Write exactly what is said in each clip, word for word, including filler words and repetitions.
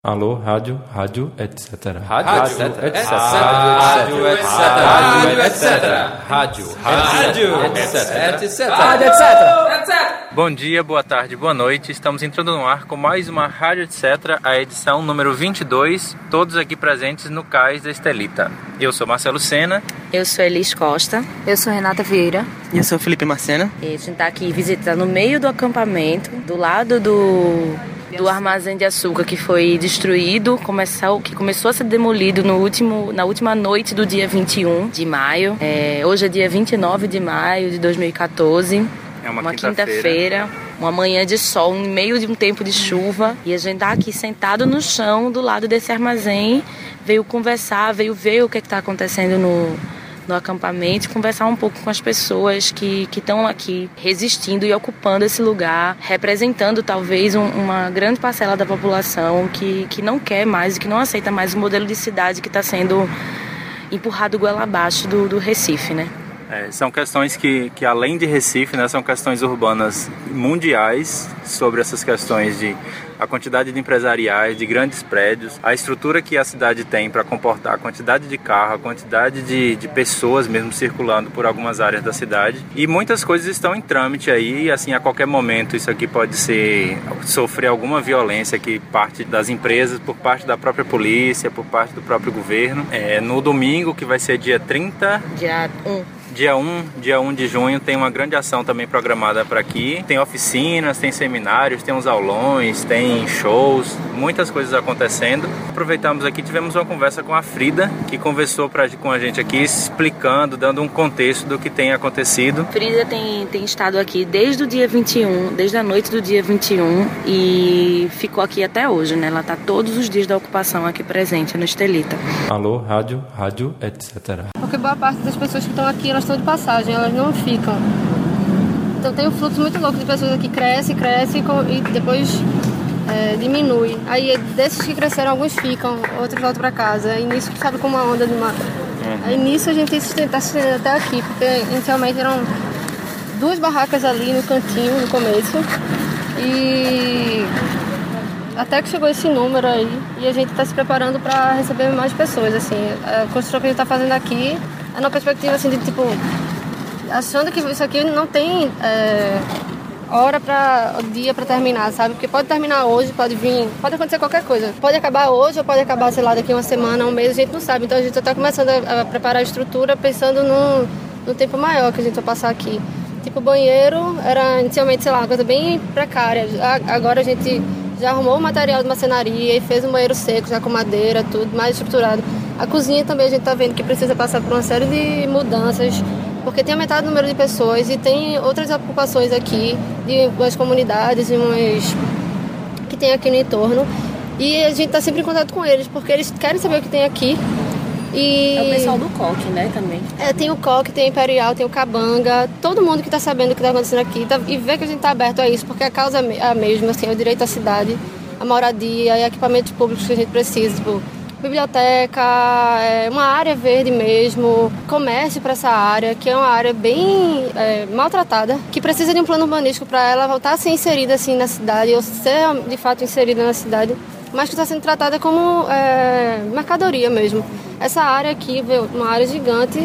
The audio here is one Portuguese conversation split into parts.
Alô, rádio, rádio, etcétera. Rádio, etcétera. Rádio, etcétera. Rádio, etcétera. Rádio, rádio, etcétera. Rádio, etcétera. Bom dia, boa tarde, boa noite. Estamos entrando no ar com mais uma Rádio Etc, a edição número vinte e dois, todos aqui presentes no Cais da Estelita. Eu sou Marcelo Sena. Eu sou Elis Costa. Eu sou Renata Vieira. E eu sou Felipe Marcena. E a gente está aqui visitando no meio do acampamento, do lado do... do armazém de açúcar que foi destruído, começou, que começou a ser demolido no último, na última noite do dia vinte e um de maio. É, hoje é dia vinte e nove de maio de dois mil e quatorze. É uma, uma quinta-feira. quinta-feira, uma manhã de sol, no meio de um tempo de chuva. E a gente tá aqui sentado no chão, do lado desse armazém. Veio conversar, veio ver o que está acontecendo no... no acampamento, conversar um pouco com as pessoas que estão aqui resistindo e ocupando esse lugar, representando talvez um, uma grande parcela da população que, que não quer mais e que não aceita mais o modelo de cidade que está sendo empurrado goela abaixo do, do Recife, né? É, são questões que, que além de Recife, né, são questões urbanas mundiais sobre essas questões de a quantidade de empresariais, de grandes prédios, a estrutura que a cidade tem para comportar a quantidade de carro, a quantidade de, de pessoas mesmo circulando por algumas áreas da cidade. E muitas coisas estão em trâmite aí, e assim, a qualquer momento isso aqui pode ser, sofrer alguma violência que parte das empresas, por parte da própria polícia, por parte do próprio governo. É, no domingo, que vai ser dia trinta... Dia um. Dia um, dia um de junho tem uma grande ação também programada para aqui. Tem oficinas, tem seminários, tem uns aulões, tem shows, muitas coisas acontecendo. Aproveitamos aqui, tivemos uma conversa com a Frida, que conversou pra, com a gente aqui, explicando, dando um contexto do que tem acontecido. Frida tem, tem estado aqui desde o dia vinte e um, desde a noite do dia vinte e um, e ficou aqui até hoje, né? Ela está todos os dias da ocupação aqui presente no Estelita. Alô, rádio, rádio, etcétera. Porque boa parte das pessoas que estão aqui, elas estão de passagem, elas não ficam. Então tem um fluxo muito louco de pessoas aqui, cresce, cresce e depois é, diminui. Aí desses que cresceram, alguns ficam, outros voltam para casa. E nisso sabe como uma onda de uma... Uhum. Aí nisso a gente está se estendendo até aqui, porque inicialmente eram duas barracas ali no cantinho, no começo. E até que chegou esse número aí, e a gente está se preparando para receber mais pessoas, assim. A construção que a gente está fazendo aqui é numa perspectiva, assim, de tipo... achando que isso aqui não tem é, hora para dia para terminar, sabe? Porque pode terminar hoje, pode vir, pode acontecer qualquer coisa. Pode acabar hoje ou pode acabar, sei lá, daqui uma semana, um mês, a gente não sabe. Então a gente está começando a, a preparar a estrutura pensando no, no tempo maior que a gente vai passar aqui. Tipo, o banheiro era inicialmente, sei lá, uma coisa bem precária. Agora a gente já arrumou o material de marcenaria e fez um banheiro seco, já com madeira, tudo mais estruturado. A cozinha também a gente está vendo que precisa passar por uma série de mudanças, porque tem aumentado o número de pessoas e tem outras ocupações aqui, de umas comunidades e umas que tem aqui no entorno. E a gente está sempre em contato com eles, porque eles querem saber o que tem aqui. E é o pessoal do Coque, né, também. É, tem o Coque, tem o Imperial, tem o Cabanga, todo mundo que está sabendo o que está acontecendo aqui tá, e vê que a gente está aberto a isso, porque a causa é a mesma, assim, é o direito à cidade, a moradia e equipamentos públicos que a gente precisa, tipo, biblioteca, é, uma área verde mesmo, comércio para essa área, que é uma área bem é, maltratada, que precisa de um plano urbanístico para ela voltar a ser inserida assim na cidade, ou ser de fato inserida na cidade, mas que está sendo tratada como é, mercadoria mesmo. Essa área aqui, uma área gigante,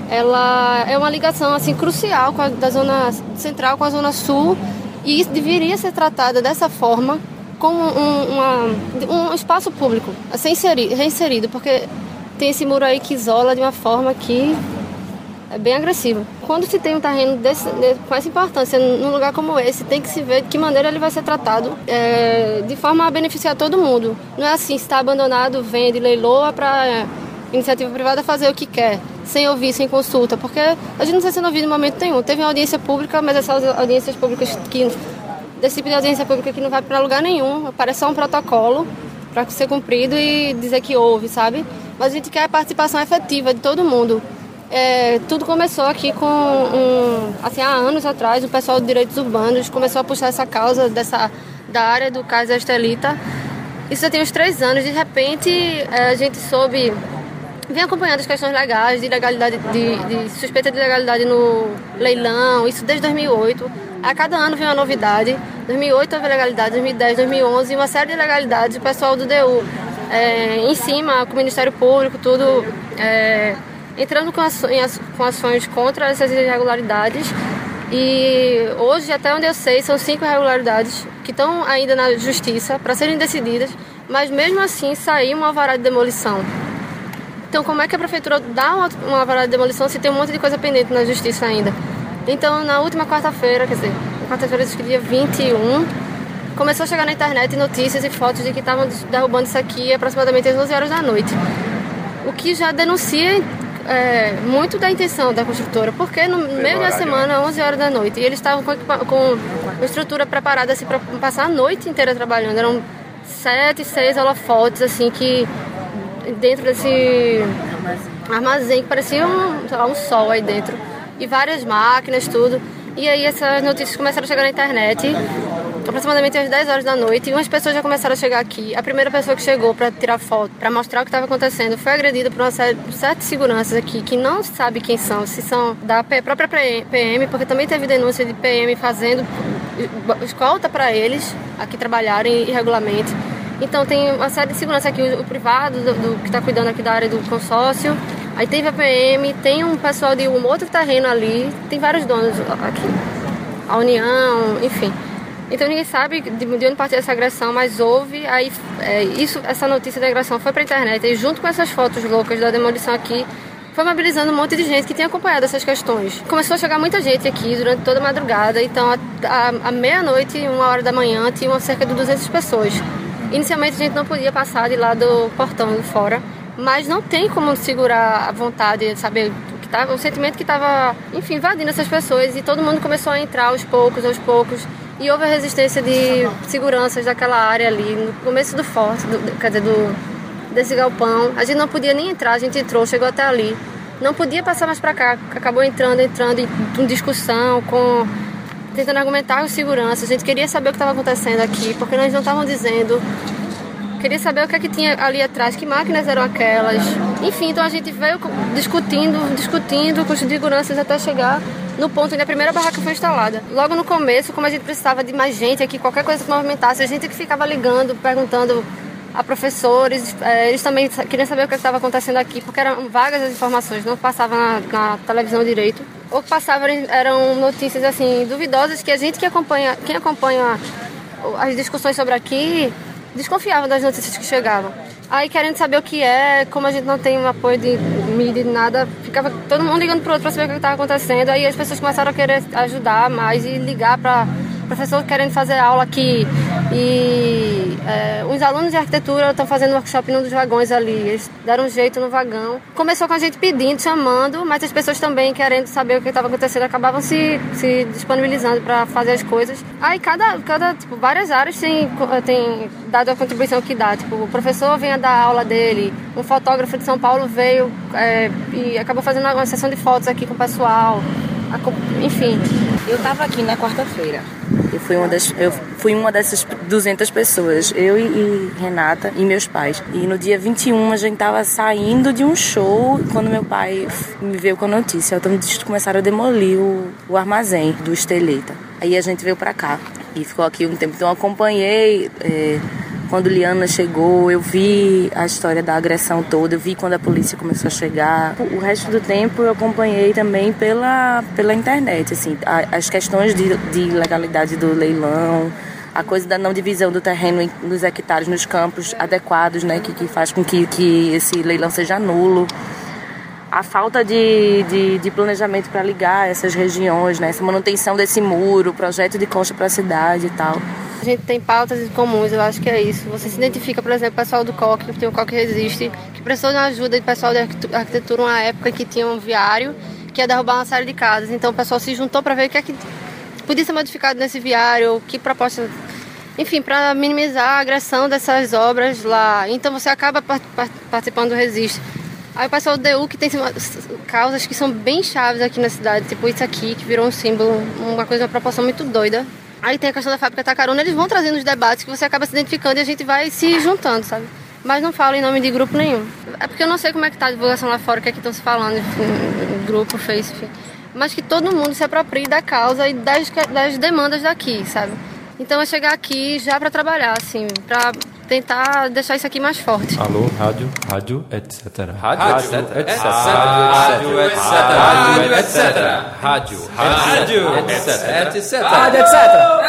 ela é uma ligação assim crucial com a, da zona central com a zona sul, e deveria ser tratada dessa forma, como um, uma, um espaço público a ser inserido, reinserido, porque tem esse muro aí que isola de uma forma que é bem agressiva. Quando se tem um terreno desse, com essa importância num lugar como esse, tem que se ver de que maneira ele vai ser tratado é, de forma a beneficiar todo mundo. Não é assim, se está abandonado, vende, leiloa para é, iniciativa privada fazer o que quer, sem ouvir, sem consulta, porque a gente não está sendo ouvido em momento nenhum. Teve uma audiência pública, mas essas audiências públicas que... desse tipo de audiência pública que não vai para lugar nenhum, parece só um protocolo para ser cumprido e dizer que houve, sabe? Mas a gente quer a participação efetiva de todo mundo. É, tudo começou aqui com, um, assim, há anos atrás, o pessoal de direitos urbanos começou a puxar essa causa dessa, da área do Cais da Estelita. Isso já tem uns três anos, de repente a gente soube, vem acompanhando as questões legais, de, legalidade, de, de suspeita de legalidade no leilão, isso desde dois mil e oito. A cada ano vem uma novidade. dois mil e oito houve ilegalidade, dois mil e dez, dois mil e onze, uma série de ilegalidades, o pessoal do D U é, em cima, com o Ministério Público, tudo é, entrando com ações, com ações contra essas irregularidades. E hoje, até onde eu sei, são cinco irregularidades que estão ainda na justiça para serem decididas, mas mesmo assim saiu um alvará de demolição. Então, como é que a prefeitura dá uma, uma alvará de demolição se tem um monte de coisa pendente na justiça ainda? Então, na última quarta-feira, quer dizer, na quarta-feira, acho que dia vinte e um, começou a chegar na internet notícias e fotos de que estavam derrubando isso aqui aproximadamente às doze horas da noite. O que já denuncia é, muito da intenção da construtora, porque no Pelo meio da semana, onze horas da noite, e eles estavam com, com uma estrutura preparada assim, para passar a noite inteira trabalhando. Eram sete, seis holofotes, assim, que dentro desse armazém que parecia um, sei lá, um sol aí dentro. E várias máquinas, tudo. E aí essas notícias começaram a chegar na internet, aproximadamente às dez horas da noite, e umas pessoas já começaram a chegar aqui. A primeira pessoa que chegou para tirar foto, para mostrar o que estava acontecendo, foi agredida por uma série de sete seguranças aqui, que não sabe quem são, se são da própria P M, porque também teve denúncia de P M fazendo escolta para eles, aqui trabalharem irregularmente. Então tem uma série de segurança aqui, o, o privado, do, do, que está cuidando aqui da área do consórcio. Aí teve a P M, tem um pessoal de um outro terreno ali, tem vários donos aqui. A União, enfim. Então ninguém sabe de onde partiu essa agressão, mas houve. Aí é, isso, essa notícia da agressão foi para a internet, e junto com essas fotos loucas da demolição aqui, foi mobilizando um monte de gente que tinha acompanhado essas questões. Começou a chegar muita gente aqui durante toda a madrugada, então à meia-noite, uma hora da manhã, tinham cerca de duzentas pessoas. Inicialmente a gente não podia passar de lá do portão de fora, mas não tem como segurar a vontade, saber o que tava, o sentimento que estava, enfim, invadindo essas pessoas, e todo mundo começou a entrar aos poucos, aos poucos, e houve a resistência de seguranças daquela área ali, no começo do forte, do, quer dizer, do, desse galpão. A gente não podia nem entrar, a gente entrou, chegou até ali, não podia passar mais para cá, acabou entrando, entrando em discussão, com, tentando argumentar com segurança. A gente queria saber o que estava acontecendo aqui, porque nós não estavam dizendo. Queria saber o que é que tinha ali atrás, que máquinas eram aquelas. Enfim, então a gente veio discutindo, discutindo com os seguranças até chegar no ponto onde a primeira barraca foi instalada. Logo no começo, como a gente precisava de mais gente aqui, qualquer coisa que movimentasse, a gente que ficava ligando, perguntando a professores, é, eles também queriam saber o que estava acontecendo aqui, porque eram vagas as informações, não passavam na, na televisão direito. Ou que passavam eram notícias assim duvidosas, que a gente que acompanha, quem acompanha as discussões sobre aqui, desconfiava das notícias que chegavam. Aí, querendo saber o que é, como a gente não tem um apoio de mídia, de nada, ficava todo mundo ligando pro outro para saber o que estava acontecendo. Aí as pessoas começaram a querer ajudar mais e ligar para professor querendo fazer aula aqui. E é, os alunos de arquitetura estão fazendo workshop num dos vagões ali. Eles deram um jeito no vagão. Começou com a gente pedindo, chamando, mas as pessoas também querendo saber o que estava acontecendo acabavam se, se disponibilizando para fazer as coisas. Aí cada, cada tipo, várias áreas têm tem dado a contribuição que dá. Tipo, o professor vem a dar aula dele, um fotógrafo de São Paulo veio é, e acabou fazendo uma sessão de fotos aqui com o pessoal. Enfim. Eu estava aqui na quarta-feira. Eu fui uma das, eu fui uma dessas duzentas pessoas, eu e, e Renata e meus pais. E no dia vinte e um a gente estava saindo de um show quando meu pai me veio com a notícia. Então eles começaram a demolir o, o armazém do Estelita. Aí a gente veio para cá e ficou aqui um tempo. Então eu acompanhei é, quando Liana chegou, eu vi a história da agressão toda, eu vi quando a polícia começou a chegar. O resto do tempo eu acompanhei também pela, pela internet, assim, as questões de, de legalidade do leilão, a coisa da não divisão do terreno nos hectares, nos campos adequados, né, que, que faz com que, que esse leilão seja nulo. A falta de, de, de planejamento para ligar essas regiões, né, essa manutenção desse muro, projeto de costa para a cidade e tal. A gente tem pautas comuns, eu acho que é isso. Você se identifica, por exemplo, o pessoal do C O C, que tem o C O C Resiste, que precisou de uma ajuda de pessoal de arquitetura, uma época que tinha um viário, que ia derrubar uma série de casas. Então o pessoal se juntou para ver o que é que podia ser modificado nesse viário, que proposta... Enfim, para minimizar a agressão dessas obras lá. Então você acaba participando do Resiste. Aí o pessoal do D U, que tem causas que são bem chaves aqui na cidade, tipo isso aqui, que virou um símbolo, uma coisa, uma proporção muito doida. Aí tem a questão da fábrica Tacaruna, eles vão trazendo os debates que você acaba se identificando e a gente vai se juntando, sabe? Mas não falo em nome de grupo nenhum. É porque eu não sei como é que tá a divulgação lá fora, o que é que estão se falando, em grupo, Face, enfim. Mas que todo mundo se aproprie da causa e das, das demandas daqui, sabe? Então é chegar aqui já para trabalhar, assim, para tentar deixar isso aqui mais forte. Alô, rádio, rádio, etcétera. Rádio, etcétera. Rádio, etcétera. Rádio, etcétera. Rádio, etcétera. Rádio, etcétera.